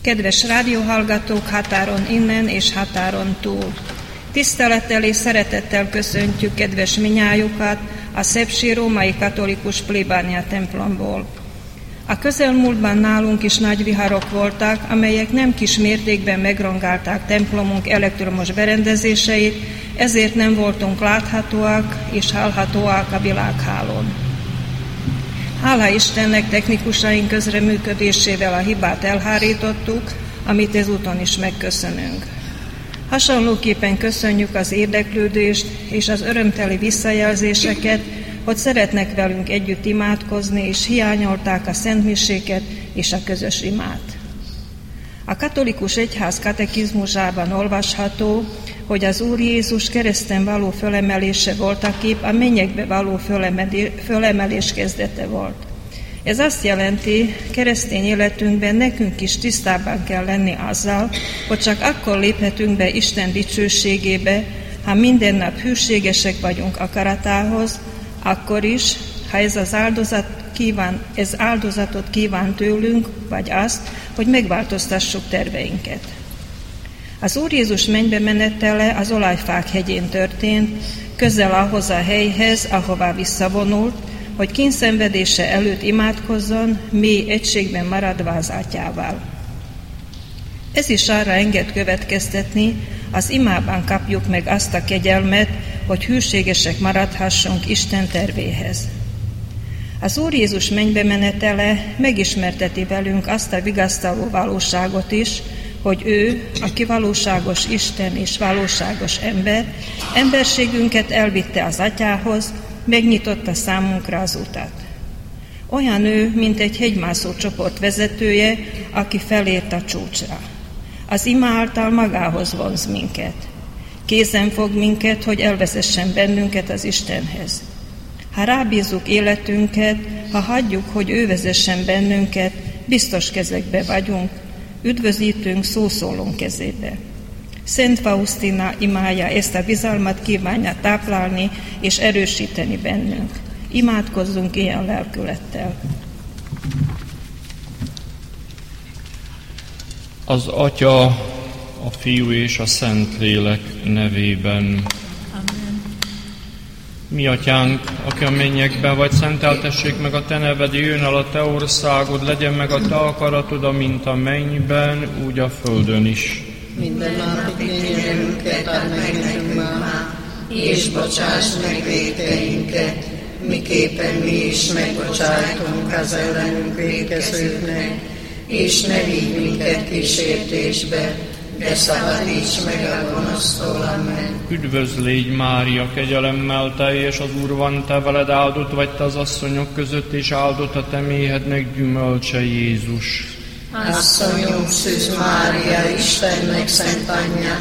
Kedves rádióhallgatók határon innen és határon túl! Tisztelettel és szeretettel köszöntjük kedves minnyájukat a Szepsi római katolikus plébánia templomból. A közelmúltban nálunk is nagy viharok voltak, amelyek nem kis mértékben megrongálták templomunk elektromos berendezéseit, ezért nem voltunk láthatóak és hallhatóak a világhálón. Hála Istennek, technikusaink közreműködésével a hibát elhárítottuk, amit ezúton is megköszönünk. Hasonlóképpen köszönjük az érdeklődést és az örömteli visszajelzéseket, hogy szeretnek velünk együtt imádkozni, és hiányolták a szentmiséket és a közös imát. A katolikus egyház katekizmusában olvasható, hogy az Úr Jézus kereszten való fölemelése voltaképp a mennyekbe való fölemelés kezdete volt. Ez azt jelenti, keresztény életünkben nekünk is tisztában kell lenni azzal, hogy csak akkor léphetünk be Isten dicsőségébe, ha minden nap hűségesek vagyunk akaratához, akkor is, ha ez áldozatot kíván tőlünk, vagy azt, hogy megváltoztassuk terveinket. Az Úr Jézus mennybe menetele az Olajfák hegyén történt, közel ahhoz a helyhez, ahová visszavonult, hogy kínszenvedése előtt imádkozzon, mély egységben maradva az Atyával. Ez is arra enged következtetni, az imában kapjuk meg azt a kegyelmet, hogy hűségesek maradhassunk Isten tervéhez. Az Úr Jézus mennybe menetele megismerteti velünk azt a vigasztaló valóságot is, hogy ő, aki valóságos Isten és valóságos ember, emberségünket elvitte az Atyához, megnyitotta számunkra az utat. Olyan ő, mint egy hegymászó csoport vezetője, aki felért a csúcsra. Az ima által magához vonz minket. Kézen fog minket, hogy elvezessen bennünket az Istenhez. Ha rábízzuk életünket, ha hagyjuk, hogy ő vezessen bennünket, biztos kezekbe vagyunk, üdvözítünk szószólónk kezébe. Szent Faustina imája ezt a bizalmat kívánja táplálni és erősíteni bennünk. Imádkozzunk ilyen lelkülettel. Az Atya, a Fiú és a Szentlélek nevében. Amen. Mi Atyánk, aki a mennyekben vagy, szenteltessék meg a Te neved, jöjjön el a Te országod, legyen meg a Te akaratod, amint a mennyben, úgy a földön is. Minden napi kenyerünket add meg nekünk ma, és bocsáss meg vétkeinket, miképpen mi is megbocsájtunk az ellenünk vétkezőknek, és ne vigy minket kísértésbe, de szabadíts meg a gonosztól. Amen. Üdvözl légy, Mária, kegyelemmel teljes, az Úr van te veled, áldott vagy te az asszonyok között, és áldott a te méhednek gyümölcse, Jézus. Asszonyunk, Szűz Mária, Istennek szent anyja,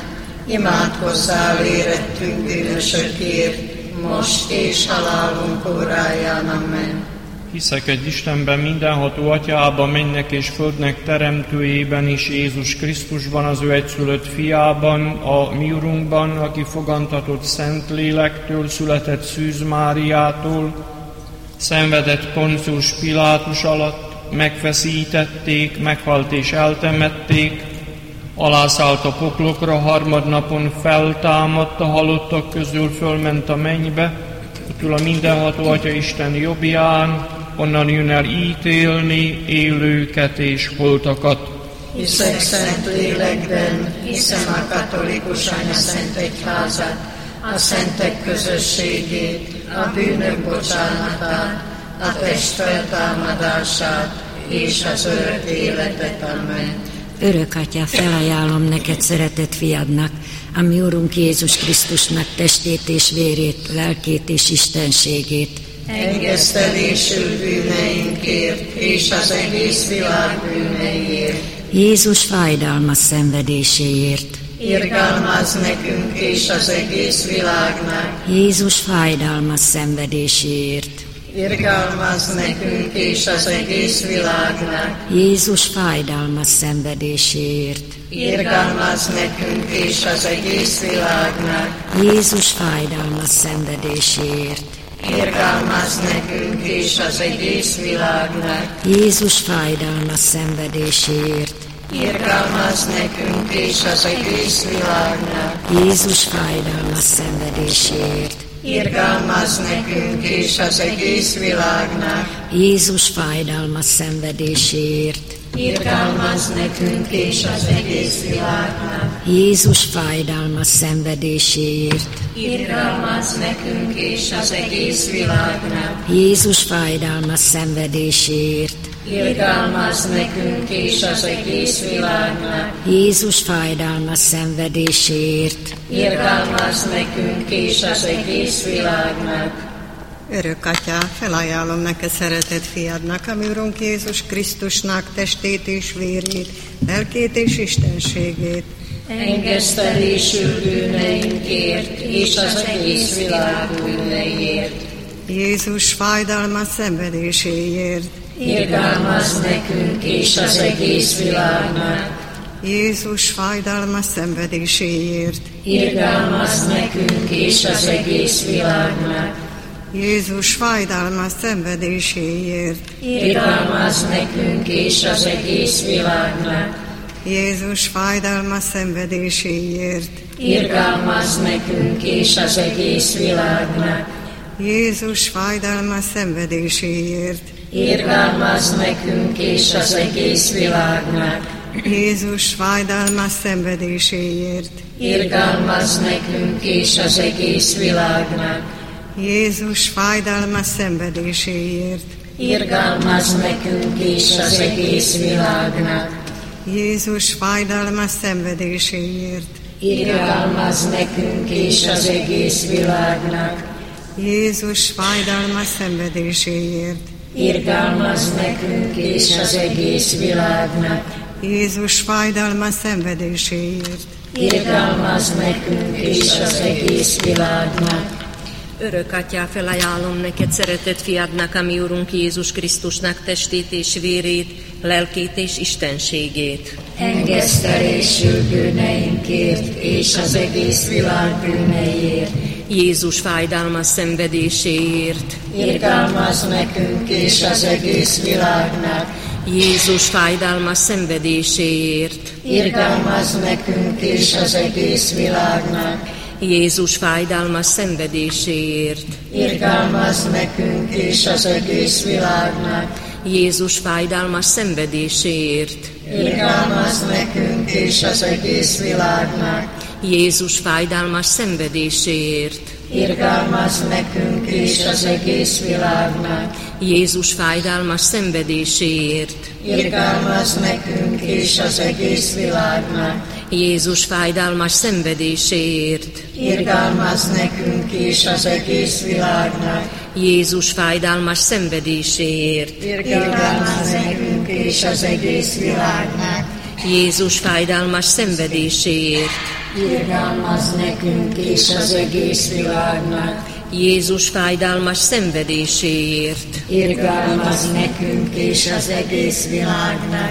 imádkozzál érettünk bűnösökért, most és halálunk óráján. Amen. Hiszek egy Istenben, mindenható Atyában, mennek és földnek teremtőjében is, Jézus Krisztusban, az ő egyszülött fiában, a mi Urunkban, aki fogantatott Szentlélektől, született Szűz Máriától, szenvedett Poncius Pilátus alatt, megfeszítették, meghalt és eltemették, alászállt a poklokra, harmadnapon feltámadt, a halottak közül fölment a mennybe, ott ül a mindenható Atya Isten jobbján, onnan jön el ítélni élőket és holtakat. Hiszek szent lélekben, hiszem a katolikus anyaszent egyházat, a szentek közösségét, a bűnök bocsánatát, a test feltámadását és az örök életet. Amen. Örök Atya, felajánlom neked szeretett fiadnak, a mi Urunk Jézus Krisztusnak testét és vérét, lelkét és istenségét. Engesztelésül bűneinkért és az egész világ bűneiért. Jézus fájdalmas szenvedéséért. Irgalmazz nekünk és az egész világnak. Jézus fájdalmas szenvedéséért. Irgalmazz nekünk és az egész világnak. Jézus fájdalmas szenvedéséért. Irgalmazz nekünk és az egész világnak. Jézus fájdalmas szenvedéséért. Irgalmazz nekünk és az egész világnak. Jézus fájdalmas szenvedéséért. irgalmazz nekünk és az egész világnak. Jézus fájdalmas szenvedéséért, Irgalmazz nekünk és az egész világnak. Jézus fájdalmas szenvedéséért, Irgalmazz nekünk és az egész világnak. Jézus fájdalmas szenvedéséért, Irgalmazz nekünk és az egész világnak. Jézus fájdalmas szenvedéséért, Irgalmazz nekünk és az egész világnak. Jézus fájdalmas szenvedéséért, Irgalmazz nekünk és az egész világnak. Örök Atyám, felajánlom neked szeretett fiadnak, ami Urunk Jézus Krisztusnak testét és vérét, lelkét és istenségét. Engesztelésül bűneinkért és az egész világ bűneiért. Jézus fájdalmas szenvedéséért. Irgalmazz nekünk és az egész világnak. Jézus fájdalmas szenvedéséért. Irgalmazz nekünk és az egész világnak. Jézus fájdalmas szenvedéséért. Irgalmazz nekünk és az egész világnak. Jézus fájdalmas szenvedéséért. Irgalmazz nekünk és az egész világnak. Jézus fájdalmas szenvedéséért. Irgalmazz nekünk és az egész világnak. Jézus fájdalmas szenvedéséért. Irgalmazz nekünk és az egész világnak. Jézus fájdalmas szenvedéséért. Irgalmazz nekünk és az egész világnak. Jézus fájdalmas szenvedéséért. Irgalmazz nekünk és az egész világnak. Jézus fájdalmas szenvedéséért. Irgalmazz nekünk és az egész világnak. Jézus fájdalmas szenvedéséért. Irgalmazz nekünk és az egész világnak. Örök Atyá, felajánlom neked szeretett fiadnak, ami Urunk Jézus Krisztusnak testét és vérét, lelkét és istenségét. Engesztelésül bűneinkért és az egész világ bűneiért. Jézus fájdalmas szenvedéséért. Irgalmazz nekünk és az egész világnak. Jézus fájdalmas szenvedéséért. Irgalmazz nekünk és az egész világnak. Jézus fájdalmas szenvedéséért. Irgalmazz nekünk és az egész világnak. Jézus fájdalmas szenvedéséért. Irgalmazz nekünk és az egész világnak. Jézus fájdalmas szenvedéséért. Irgalmazz nekünk és az egész világnak. Jézus fájdalmas szenvedéséért. Irgalmazz nekünk és az egész világnak. Jézus fájdalmas szenvedéséért. Irgalmazz nekünk és az egész világnak. Jézus fájdalmas szenvedéséért. Irgalmazz nekünk és az egész világnak. Jézus fájdalmas szenvedéséért. Irgalmazz nekünk és az egész világnak. Jézus fájdalmas szenvedéséért. Irgalmazz nekünk és az egész világnak.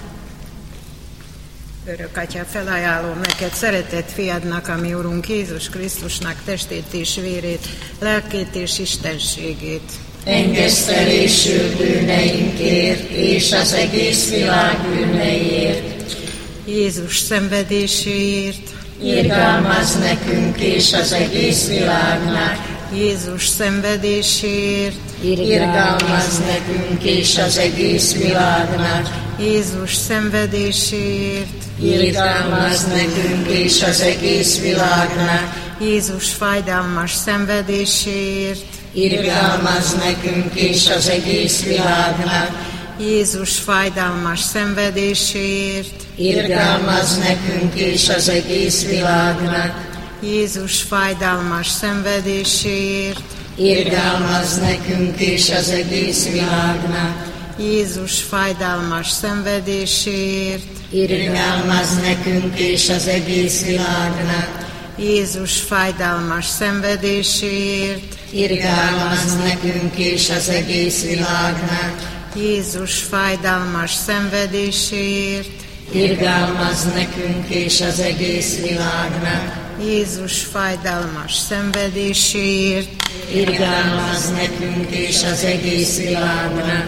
Örök Atya, felajánlom neked szeretett fiadnak, ami Urunk Jézus Krisztusnak testét és vérét, lelkét és istenségét. Engesztelésül bűneinkért és az egész világ bűneiért. Jézus szenvedéséért. Irgalmazz nekünk és az egész világnak. Jézus szenvedéséért. Irgalmazz nekünk és az egész világnak. Jézus szenvedéséért. Irgalmazz nekünk és az egész világnak. Jézus fájdalmas szenvedéséért. Irgalmazz nekünk és az egész világnak. Jézus fájdalmas szenvedéséért. Irgalmazz nekünk és az egész világnak. Jézus fájdalmas szenvedéséért. Irgalmazz nekünk és az egész világnak. Jézus fájdalmas szenvedéséért. Irgalmazz nekünk és az egész világnak. Jézus fájdalmas szenvedéséért. Irgalmazz nekünk és az egész világnak. Jézus fájdalmas szenvedéséért. Irgalmazz nekünk és az egész világnak. Jézus fájdalmas szenvedéséért. Irgalmazz nekünk és az egész világnak.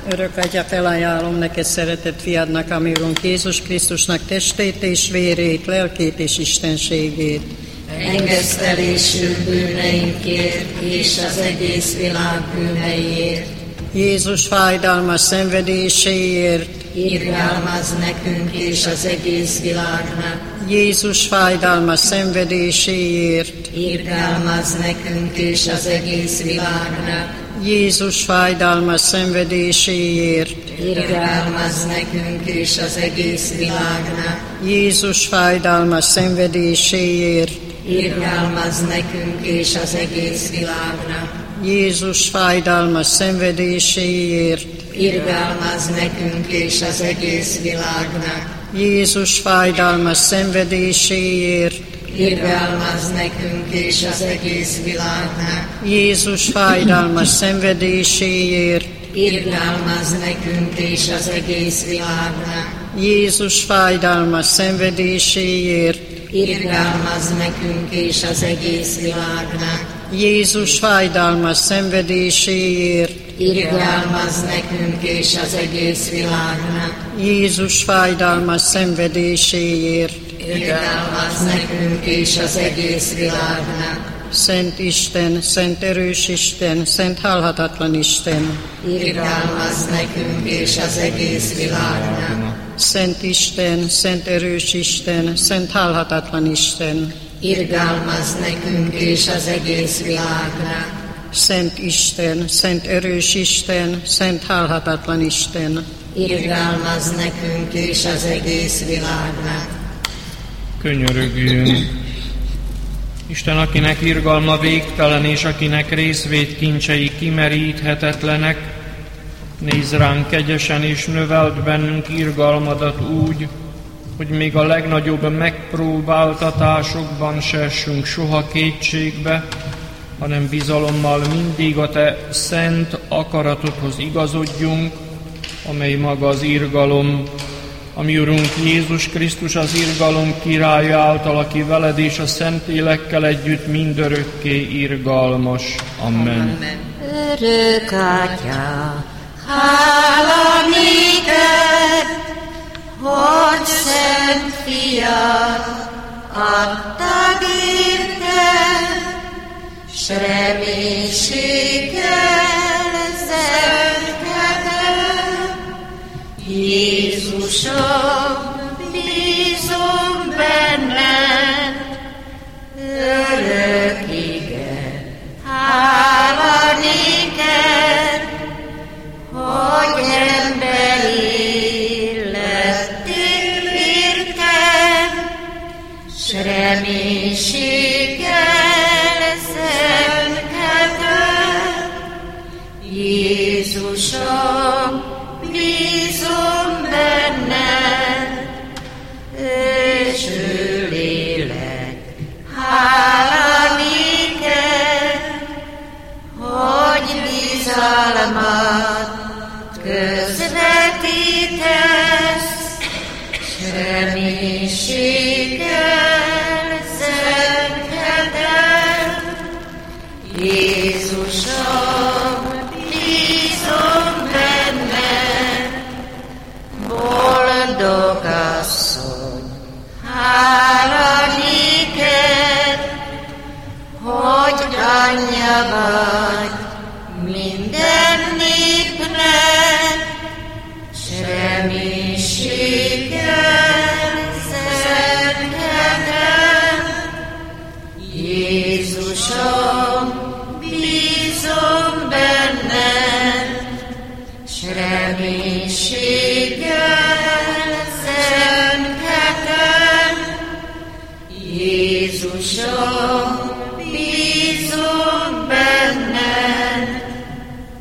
Örök Atya, felajánlom neked szeretett fiadnak, ami Urunk Jézus Krisztusnak testét és vérét, lelkét és istenségét. Engesztelésünk bűneinkért és az egész világ bűneiért. Jézus fájdalmas szenvedéséért, Irgalmazz nekünk és az egész világnak. Jézus fájdalmas szenvedéséért, Irgalmazz nekünk és az egész világnak. Jézus fájdalmas szenvedéséért, Irgalmazz nekünk és az egész világnak. Jézus fájdalmas szenvedéséért, Irgalmazz nekünk és az egész világnak. Jézus fájdalmas szenvedéséért, Irgalmazz nekünk és az egész világnak. Jézus fájdalmas szenvedéséért, Irgalmazz nekünk és az egész világnak. Jézus fájdalmas szenvedéséért, Irgalmazz nekünk és az egész világnak. Jézus fájdalmas szenvedéséért, Irgalmazz nekünk és az egész világnak. Jézus fájdalmas szenvedéséért, Irgalmazz nekünk és az egész világnak. Jézus fájdalmas szenvedéséért. Irgalmazz nekünk és az egész világnak. Szent Isten, szent erős Isten, szent halhatatlan Isten. Irgalmazz nekünk és az egész világnak. Szent Isten, szent erős Isten, szent halhatatlan Isten. Irgalmazz nekünk és az egész világnak. Szent Isten, szent erős Isten, szent halhatatlan Isten. Irgalmazz nekünk és az egész világnak. Könyörögjünk! Isten, akinek irgalma végtelen, és akinek részvét kincsei kimeríthetetlenek, nézz ránk kegyesen, és növeld bennünk irgalmadat úgy, hogy még a legnagyobb megpróbáltatásokban se essünk soha kétségbe, hanem bizalommal mindig a Te szent akaratodhoz igazodjunk, amely maga az irgalom, ami Urunk Jézus Krisztus az irgalom királya által, aki veled és a Szentlélekkel együtt mindörökké irgalmas. Amen. Örök Atya, Hála néked, hogy szent fiat adtad érted, s reménységgel szenvedett. Jézusom, bízom benned, örökige. Hála néked, hogy emberi lettél értem, s reménységgel szenvedett. Jézusom, bízom benned, őső lélek, hála néked, hogy bizalmat közvetítesz, s reménységgel szenvedett. Jézusom, bízom benned, boldog asszony, hála néked, hogy anyja vagy minden népnek, s reménységgel szenvedett. Jézusom, bízom benned, s reménységgel szenvedett. Jézusom, bízom